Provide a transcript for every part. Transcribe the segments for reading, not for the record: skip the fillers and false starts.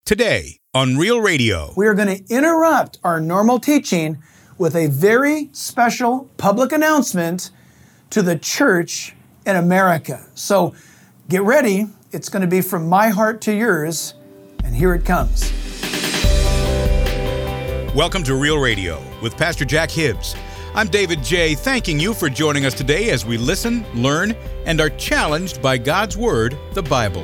Today on Real Radio, we are going to interrupt our normal teaching with a very special public announcement to the church in America. So get ready. It's going to be from my heart to yours, and here it comes. Welcome to Real Radio with Pastor Jack Hibbs. I'm David J., thanking you for joining us today as we listen, learn, and are challenged by God's Word, the Bible.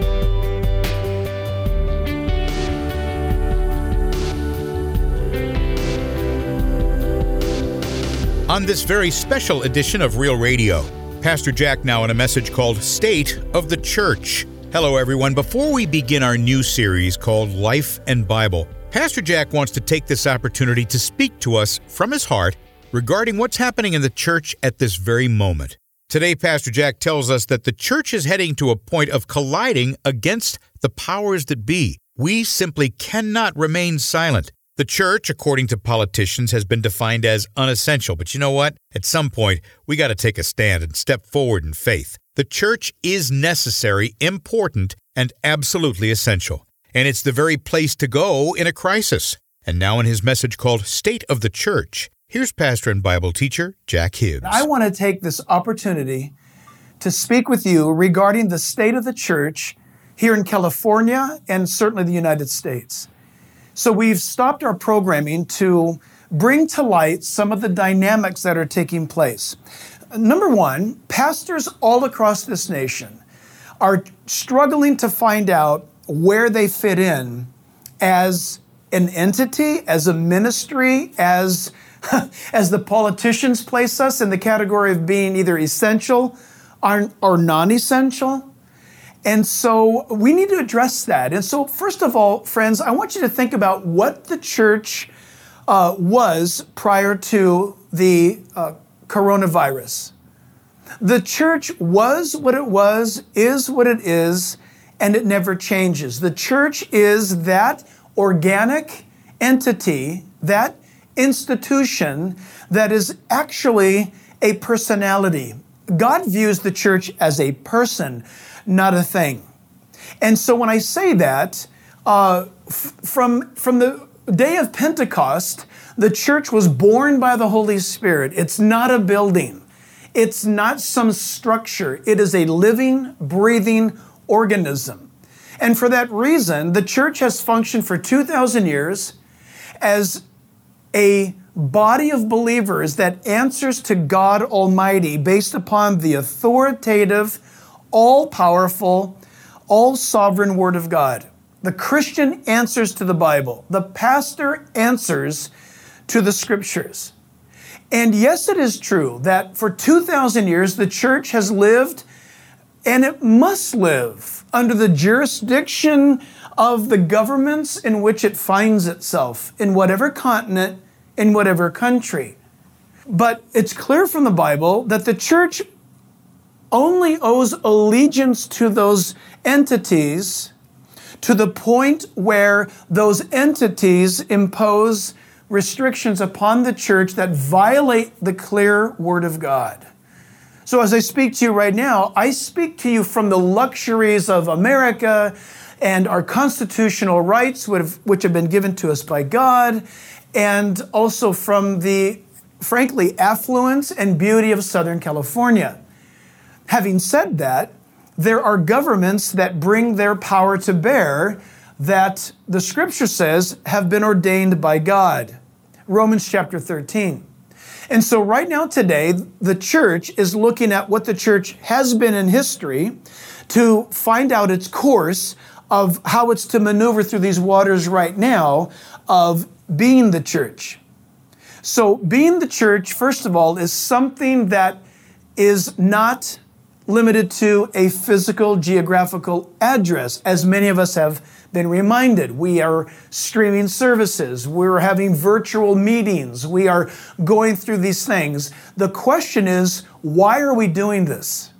On this very special edition of Real Radio, Pastor Jack now in a message called State of the Church. Hello, everyone. Before we begin our new series called Life and Bible, Pastor Jack wants to take this opportunity to speak to us from his heart regarding what's happening in the church at this very moment. Today, Pastor Jack tells us that the church is heading to a point of colliding against the powers that be. We simply cannot remain silent. The church, according to politicians, has been defined as unessential. But you know what? At some point, we got to take a stand and step forward in faith. The church is necessary, important, and absolutely essential. And it's the very place to go in a crisis. And now in his message called State of the Church, here's pastor and Bible teacher Jack Hibbs. I want to take this opportunity to speak with you regarding the state of the church here in California and certainly the United States. So we've stopped our programming to bring to light some of the dynamics that are taking place. Number one, pastors all across this nation are struggling to find out where they fit in as an entity, as a ministry, as the politicians place us in the category of being either essential or non-essential. And so we need to address that. And so first of all, friends, I want you to think about what the church was prior to the coronavirus. The church was what it was, is what it is, and it never changes. The church is that organic entity, that institution that is actually a personality. God views the church as a person, not a thing. And so when I say that, from the day of Pentecost, the church was born by the Holy Spirit. It's not a building. It's not some structure. It is a living, breathing organism. And for that reason, the church has functioned for 2,000 years as a body of believers that answers to God Almighty based upon the authoritative, all-powerful, all-sovereign Word of God. The Christian answers to the Bible. The pastor answers to the Scriptures. And yes, it is true that for 2,000 years, the church has lived, and it must live, under the jurisdiction of the governments in which it finds itself, in whatever continent, in whatever country. But it's clear from the Bible that the church only owes allegiance to those entities to the point where those entities impose restrictions upon the church that violate the clear Word of God. So as I speak to you right now, I speak to you from the luxuries of America and our constitutional rights, which have been given to us by God, and also from the, frankly, affluence and beauty of Southern California. Having said that, there are governments that bring their power to bear that the Scripture says have been ordained by God. Romans chapter 13. And so right now today, the church is looking at what the church has been in history to find out its course of how it's to maneuver through these waters right now of being the church. So being the church, first of all, is something that is not limited to a physical geographical address, as many of us have been reminded. We are streaming services. We're having virtual meetings. We are going through these things. The question is, why are we doing this?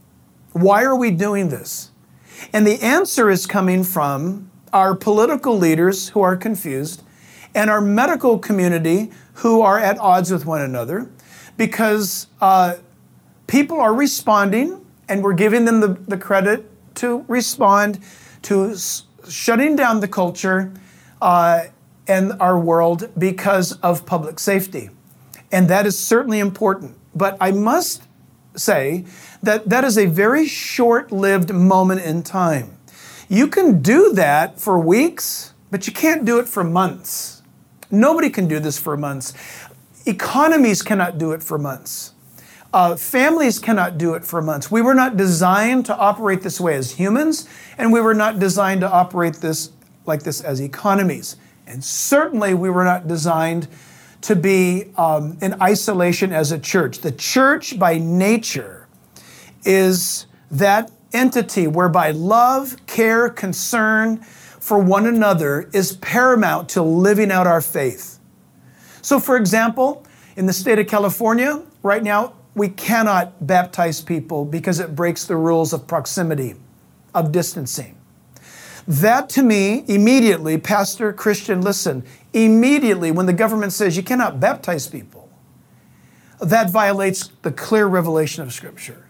Why are we doing this? And the answer is coming from our political leaders who are confused and our medical community who are at odds with one another, because people are responding, and we're giving them the credit to respond to shutting down the culture and our world because of public safety. And that is certainly important. But I must say that that is a very short-lived moment in time. You can do that for weeks, but you can't do it for months. Nobody can do this for months. Economies cannot do it for months. Families cannot do it for months. We were not designed to operate this way as humans, and we were not designed to operate like this as economies. And certainly we were not designed to be in isolation as a church. The church by nature is that entity whereby love, care, concern for one another is paramount to living out our faith. So for example, in the state of California, right now, we cannot baptize people because it breaks the rules of proximity, of distancing. That to me, immediately, Pastor, Christian, listen, immediately when the government says you cannot baptize people, that violates the clear revelation of Scripture.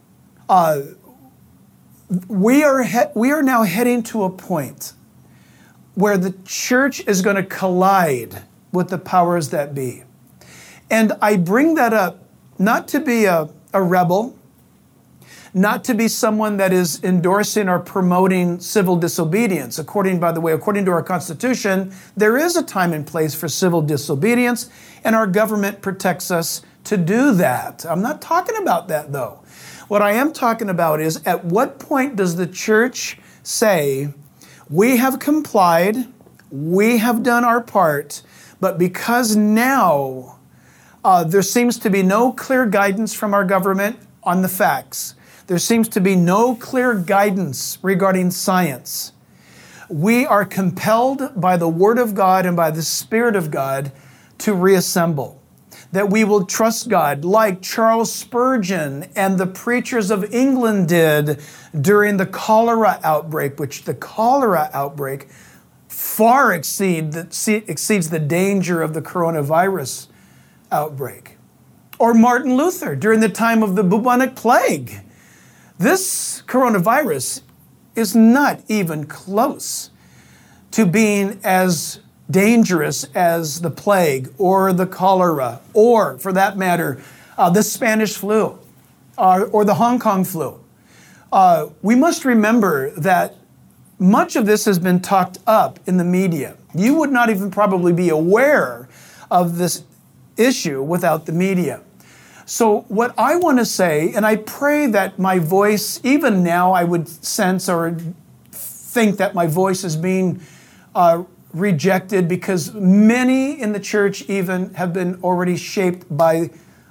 We are now heading to a point where the church is going to collide with the powers that be. And I bring that up not to be a rebel, not to be someone that is endorsing or promoting civil disobedience. According to our Constitution, there is a time and place for civil disobedience, and our government protects us to do that. I'm not talking about that, though. What I am talking about is, at what point does the church say, we have complied, we have done our part, but because now there seems to be no clear guidance from our government on the facts, there seems to be no clear guidance regarding science, we are compelled by the Word of God and by the Spirit of God to reassemble. That we will trust God like Charles Spurgeon and the preachers of England did during the cholera outbreak, which the cholera outbreak far exceeds the danger of the coronavirus outbreak. Or Martin Luther during the time of the bubonic plague. This coronavirus is not even close to being as dangerous as the plague or the cholera, or for that matter, the Spanish flu or the Hong Kong flu. We must remember that much of this has been talked up in the media. You would not even probably be aware of this issue without the media. So what I want to say, and I pray that my voice, even now I would sense or think that my voice is being rejected because many in the church even have been already shaped by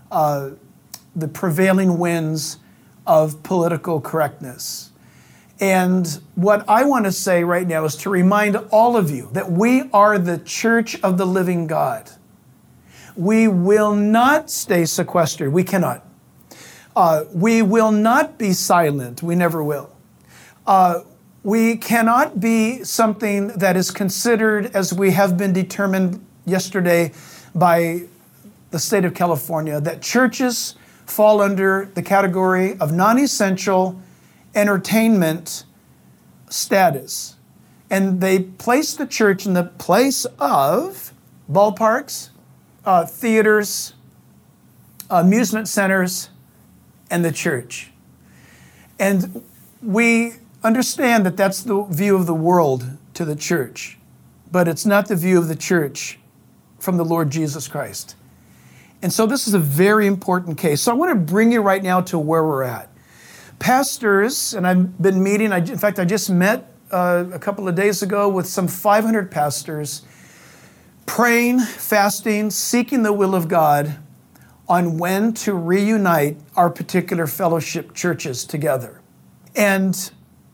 the prevailing winds of political correctness. And what I want to say right now is to remind all of you that we are the church of the living God. We will not stay sequestered. We cannot. We will not be silent. We never will. We cannot be something that is considered, as we have been determined yesterday by the state of California, that churches fall under the category of non-essential entertainment status. And they place the church in the place of ballparks, theaters, amusement centers, and the church. And we understand that that's the view of the world to the church, but it's not the view of the church from the Lord Jesus Christ. And so this is a very important case. So I want to bring you right now to where we're at. Pastors, and I've been meeting, in fact, I just met a couple of days ago with some 500 pastors, praying, fasting, seeking the will of God on when to reunite our particular fellowship churches together. And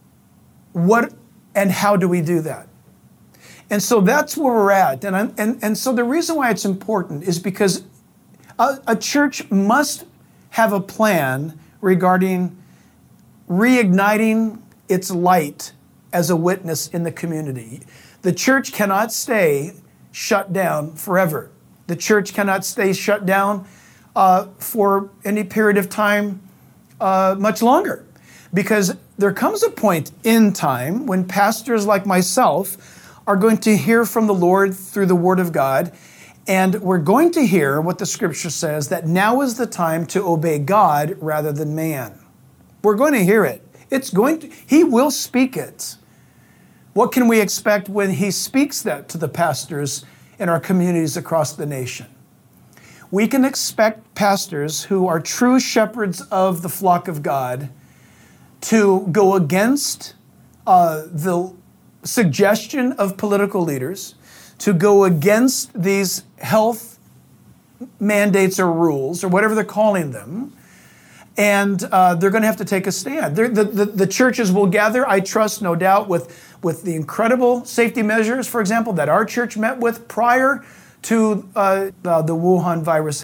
how do we do that? And so that's where we're at. And so the reason why it's important is because a church must have a plan regarding reigniting its light as a witness in the community. The church cannot stay shut down forever. The church cannot stay shut down for any period of time much longer. Because there comes a point in time when pastors like myself are going to hear from the Lord through the Word of God, and we're going to hear what the Scripture says, that now is the time to obey God rather than man. We're going to hear it. He will speak it. What can we expect when He speaks that to the pastors in our communities across the nation? We can expect pastors who are true shepherds of the flock of God to go against the suggestion of political leaders, to go against these health mandates or rules, or whatever they're calling them, and they're going to have to take a stand. The churches will gather, I trust, no doubt, with the incredible safety measures, for example, that our church met with prior to the Wuhan virus.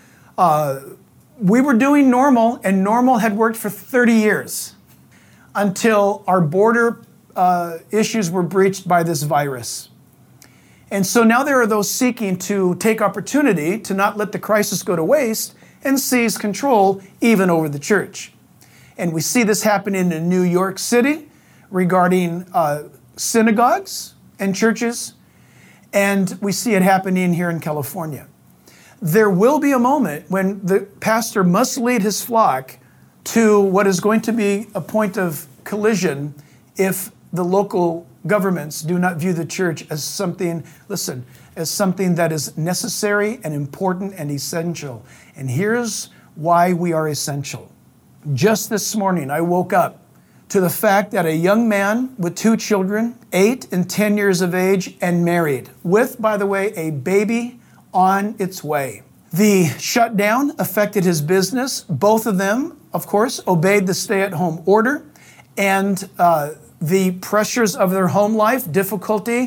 We were doing normal, and normal had worked for 30 years until our border issues were breached by this virus. And so now there are those seeking to take opportunity to not let the crisis go to waste and seize control even over the church. And we see this happening in New York City regarding synagogues and churches, and we see it happening here in California. There will be a moment when the pastor must lead his flock to what is going to be a point of collision if the local governments do not view the church as something, as something that is necessary and important and essential. And here's why we are essential. Just this morning, I woke up to the fact that a young man with 2 children, 8 and 10 years of age, and married, with, by the way, a baby on its way. The shutdown affected his business. Both of them, of course, obeyed the stay-at-home order, and the pressures of their home life, difficulty,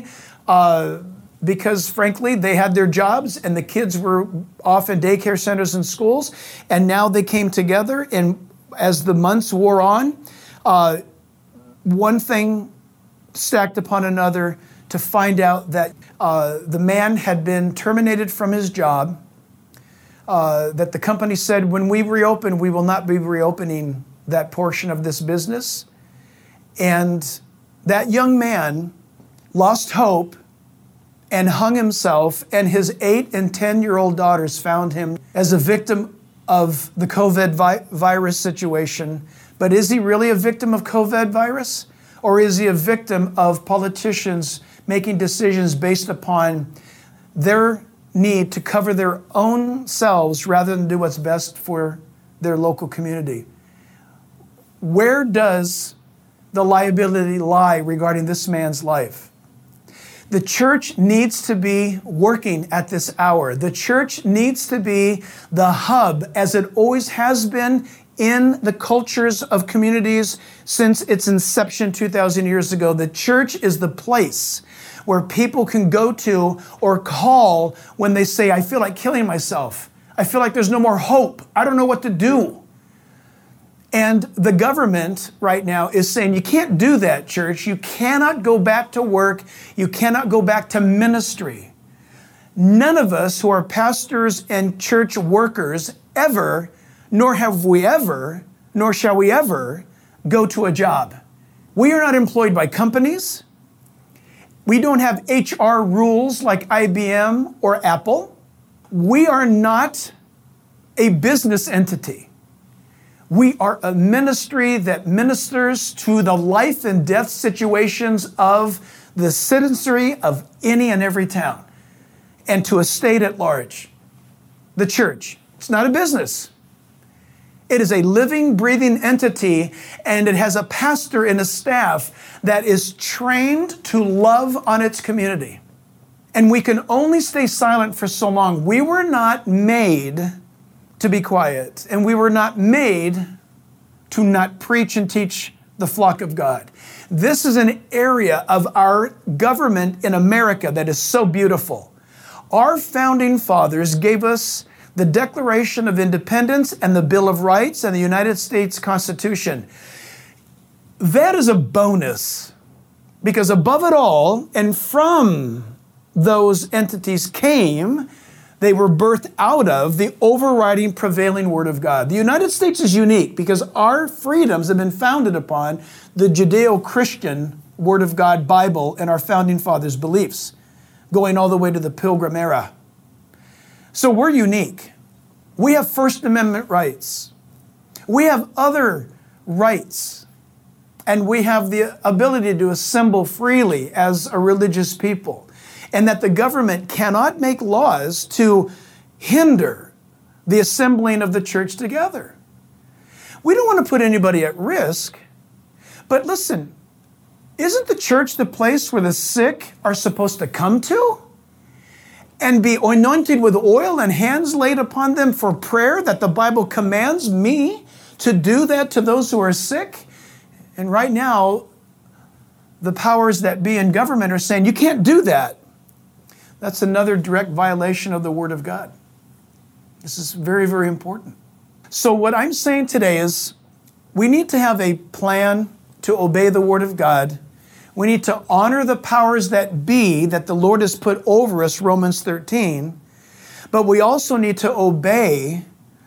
because frankly, they had their jobs and the kids were off in daycare centers and schools, and now they came together, and as the months wore on, one thing stacked upon another to find out that the man had been terminated from his job, that the company said, when we reopen, we will not be reopening that portion of this business. And that young man lost hope and hung himself, and his 8 and 10-year-old daughters found him as a victim of the COVID virus situation. But is he really a victim of COVID virus? Or is he a victim of politicians making decisions based upon their need to cover their own selves rather than do what's best for their local community? Where does the liability lie regarding this man's life? The church needs to be working at this hour. The church needs to be the hub, as it always has been in the cultures of communities since its inception 2,000 years ago. The church is the place where people can go to or call when they say, I feel like killing myself. I feel like there's no more hope. I don't know what to do. And the government right now is saying, you can't do that, church. You cannot go back to work. You cannot go back to ministry. None of us who are pastors and church workers ever, nor have we ever, nor shall we ever, go to a job. We are not employed by companies. We don't have HR rules like IBM or Apple. We are not a business entity. We are a ministry that ministers to the life and death situations of the citizenry of any and every town, and to a state at large. The church. It's not a business. It is a living, breathing entity, and it has a pastor and a staff that is trained to love on its community. And we can only stay silent for so long. We were not made to be quiet, and we were not made to not preach and teach the flock of God. This is an area of our government in America that is so beautiful. Our founding fathers gave us the Declaration of Independence and the Bill of Rights and the United States Constitution. That is a bonus, because above it all and from those entities came They were birthed out of the overriding prevailing Word of God. The United States is unique because our freedoms have been founded upon the Judeo-Christian Word of God Bible and our founding fathers' beliefs, going all the way to the Pilgrim era. So we're unique. We have First Amendment rights. We have other rights. And we have the ability to assemble freely as a religious people. And that the government cannot make laws to hinder the assembling of the church together. We don't want to put anybody at risk. But listen, isn't the church the place where the sick are supposed to come to? And be anointed with oil and hands laid upon them for prayer, that the Bible commands me to do that to those who are sick? And right now, the powers that be in government are saying, you can't do that. That's another direct violation of the Word of God. This is very, very important. So what I'm saying today is we need to have a plan to obey the Word of God. We need to honor the powers that be that the Lord has put over us, Romans 13. But we also need to obey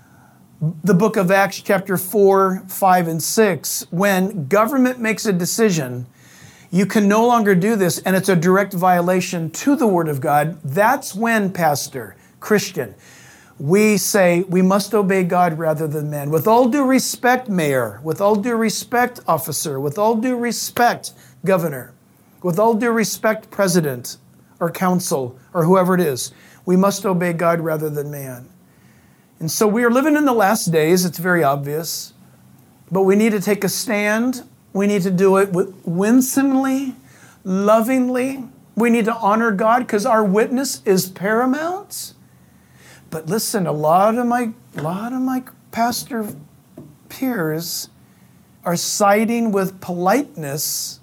the book of Acts chapter 4, 5, and 6. When government makes a decision, you can no longer do this, and it's a direct violation to the Word of God. That's when, Pastor, Christian, we say we must obey God rather than men. With all due respect, Mayor, with all due respect, Officer, with all due respect, Governor, with all due respect, President or Council or whoever it is, we must obey God rather than man. And so we are living in the last days, it's very obvious, but we need to take a stand. We need to do it winsomely, lovingly. We need to honor God because our witness is paramount. But listen, a lot of my pastor peers are siding with politeness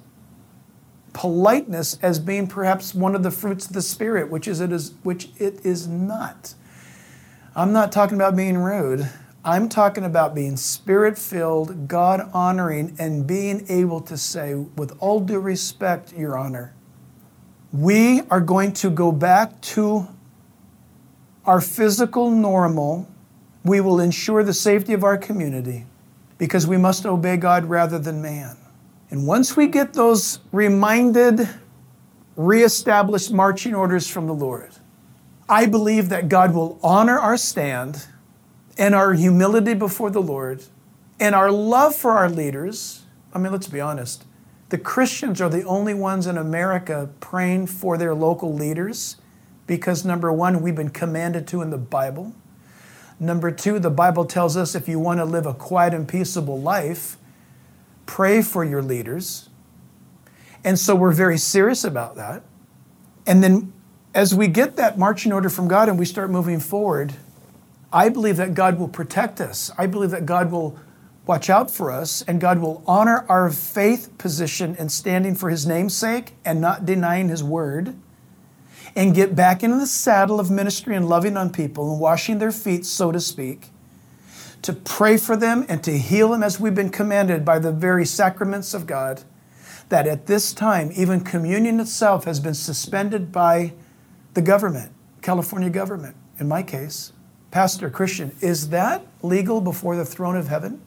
as being perhaps one of the fruits of the Spirit, which it is not. I'm not talking about being rude. I'm talking about being Spirit-filled, God-honoring, and being able to say, with all due respect, Your Honor, we are going to go back to our physical normal. We will ensure the safety of our community because we must obey God rather than man. And once we get those reminded, reestablished marching orders from the Lord, I believe that God will honor our stand and our humility before the Lord, and our love for our leaders. I mean, let's be honest. The Christians are the only ones in America praying for their local leaders because, number one, we've been commanded to in the Bible. Number two, the Bible tells us if you want to live a quiet and peaceable life, pray for your leaders. And so we're very serious about that. And then as we get that marching order from God and we start moving forward, I believe that God will protect us. I believe that God will watch out for us, and God will honor our faith position in standing for His name's sake and not denying His word, and get back into the saddle of ministry and loving on people and washing their feet, so to speak, to pray for them and to heal them as we've been commanded by the very sacraments of God, that at this time, even communion itself has been suspended by the government, California government, in my case. Pastor, Christian, is that legal before the throne of heaven?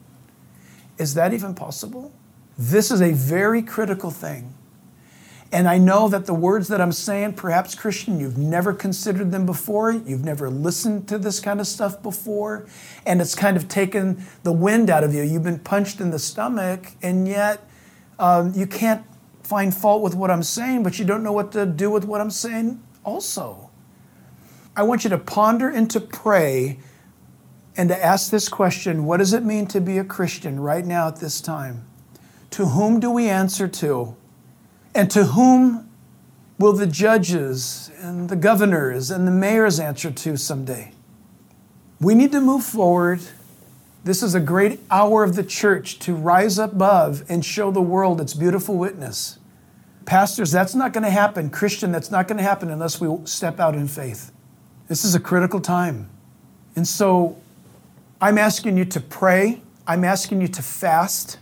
Is that even possible? This is a very critical thing. And I know that the words that I'm saying, perhaps, Christian, you've never considered them before. You've never listened to this kind of stuff before. And it's kind of taken the wind out of you. You've been punched in the stomach, and yet you can't find fault with what I'm saying, but you don't know what to do with what I'm saying also. I want you to ponder and to pray and to ask this question: what does it mean to be a Christian right now at this time? To whom do we answer to? And to whom will the judges and the governors and the mayors answer to someday? We need to move forward. This is a great hour of the church to rise above and show the world its beautiful witness. Pastors, that's not going to happen. Christian, that's not going to happen unless we step out in faith. This is a critical time. And so I'm asking you to pray. I'm asking you to fast.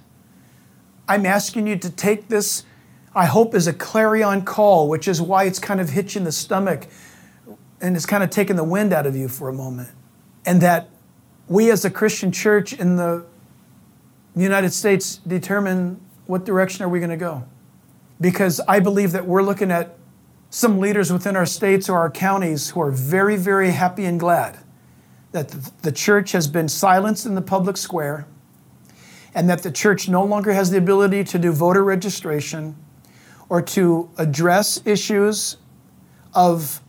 I'm asking you to take this, I hope, as a clarion call, which is why it's kind of hit you in the stomach. and it's kind of taken the wind out of you for a moment. And that we as a Christian church in the United States determine what direction are we going to go. Because I believe that we're looking at some leaders within our states or our counties who are very, very happy and glad that the church has been silenced in the public square and that the church no longer has the ability to do voter registration or to address issues of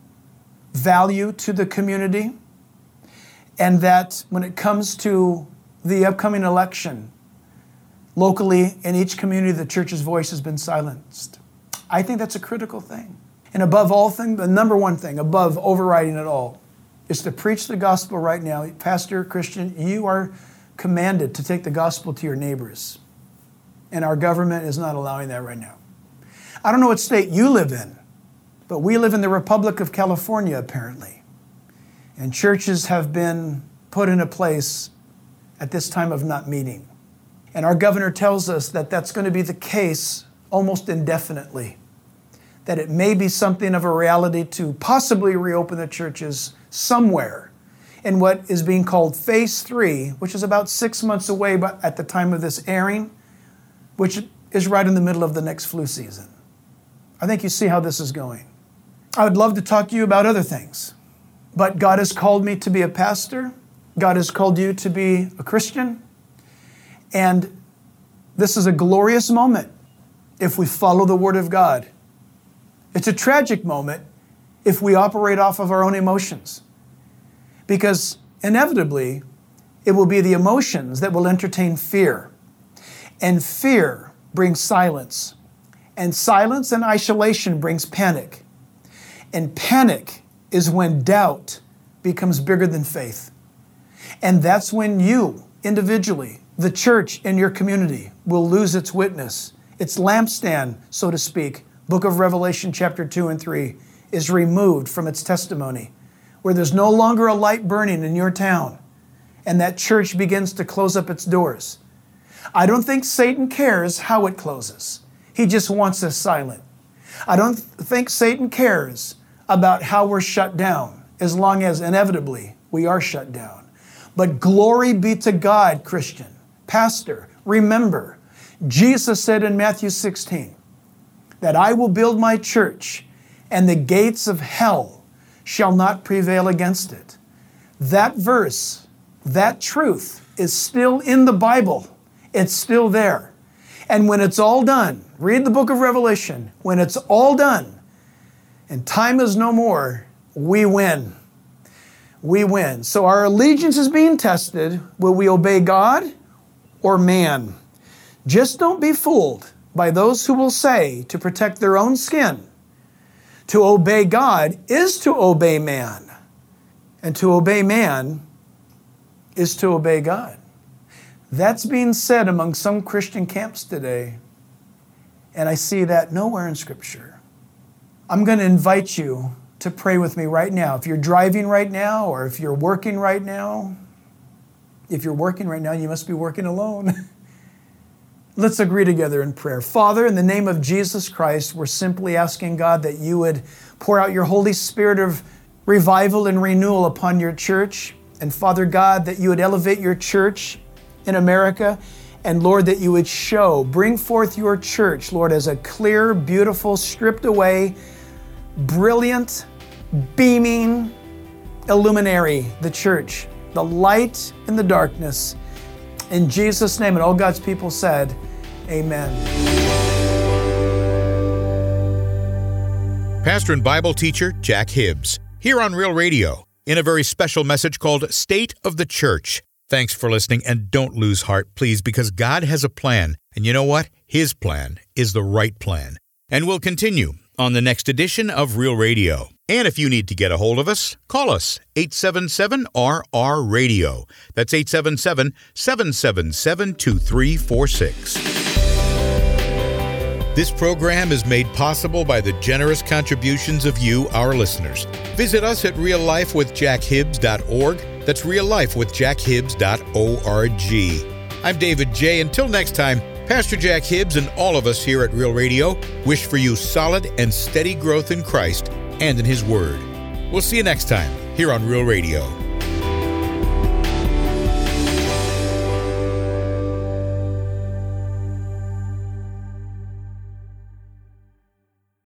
value to the community, and that when it comes to the upcoming election, locally in each community, the church's voice has been silenced. I think that's a critical thing. And above all things, the number one thing, above overriding it all, is to preach the gospel right now. Pastor, Christian, you are commanded to take the gospel to your neighbors. And our government is not allowing that right now. I don't know what state you live in, but we live in the Republic of California, apparently. And churches have been put in a place at this time of not meeting. And our governor tells us that that's going to be the case almost indefinitely. That it may be something of a reality to possibly reopen the churches somewhere in what is being called Phase 3, which is about 6 months away at the time of this airing, which is right in the middle of the next flu season. I think you see how this is going. I would love to talk to you about other things, but God has called me to be a pastor. God has called you to be a Christian. And this is a glorious moment if we follow the Word of God. It's a tragic moment if we operate off of our own emotions. Because inevitably, it will be the emotions that will entertain fear. And fear brings silence. And silence and isolation brings panic. And panic is when doubt becomes bigger than faith. And that's when you, individually, the church in your community, will lose its witness. Its lampstand, so to speak, Book of Revelation chapter 2 and 3, is removed from its testimony, where there's no longer a light burning in your town, and that church begins to close up its doors. I don't think Satan cares how it closes. He just wants us silent. I don't think Satan cares about how we're shut down, as long as inevitably we are shut down. But glory be to God, Christian. Pastor, remember, Jesus said in Matthew 16, that I will build my church, and the gates of hell shall not prevail against it. That verse, that truth is still in the Bible. It's still there. And when it's all done, read the book of Revelation, when it's all done, and time is no more, we win. We win. So our allegiance is being tested. Will we obey God or man? Just don't be fooled by those who will say, to protect their own skin, to obey God is to obey man. And to obey man is to obey God. That's being said among some Christian camps today. And I see that nowhere in Scripture. I'm going to invite you to pray with me right now. If you're driving right now, or if you're working right now, if you're working right now, you must be working alone. Let's agree together in prayer. Father, in the name of Jesus Christ, we're simply asking, God, that you would pour out your Holy Spirit of revival and renewal upon your church. And Father God, that you would elevate your church in America. And Lord, that you would bring forth your church, Lord, as a clear, beautiful, stripped away, brilliant, beaming illuminary, the church, the light in the darkness. In Jesus' name, and all God's people said, amen. Pastor and Bible teacher Jack Hibbs, here on Real Radio, in a very special message called State of the Church. Thanks for listening, and don't lose heart, please, because God has a plan. And you know what? His plan is the right plan. And we'll continue on the next edition of Real Radio. And if you need to get a hold of us, call us, 877-RR-RADIO. That's 877-777-2346. This program is made possible by the generous contributions of you, our listeners. Visit us at reallifewithjackhibbs.org. That's reallifewithjackhibbs.org. I'm David J. Until next time, Pastor Jack Hibbs and all of us here at Real Radio wish for you solid and steady growth in Christ and in His Word. We'll see you next time here on Real Radio.